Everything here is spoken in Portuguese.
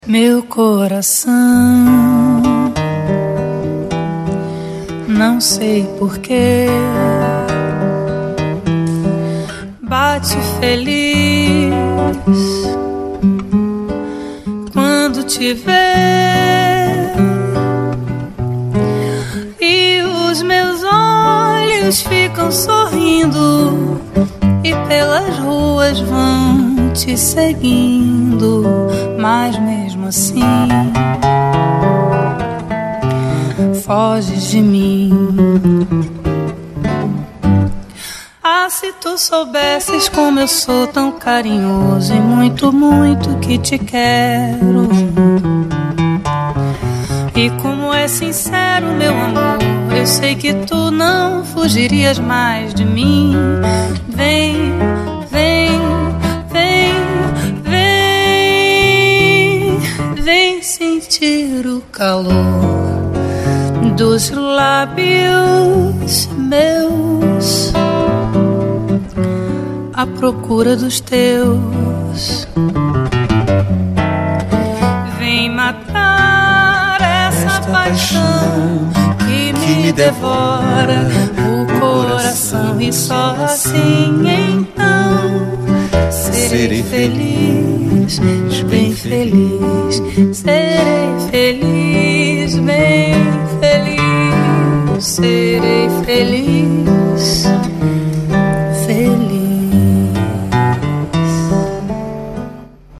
Meu coração, não sei porquê, bate feliz quando te vê, e os meus olhos ficam sorrindo e pelas ruas vão te seguindo, mas mesmo assim foges de mim. Ah, se tu soubesses como eu sou tão carinhoso e muito, muito que te quero, e como é sincero meu amor, eu sei que tu não fugirias mais de mim. Vem, vem, vem, vem, vem sentir o calor dos lábios meus à procura dos teus. Vem matar essa paixão que me devora o coração, e só assim então serei feliz, bem feliz, serei feliz, bem feliz, serei feliz.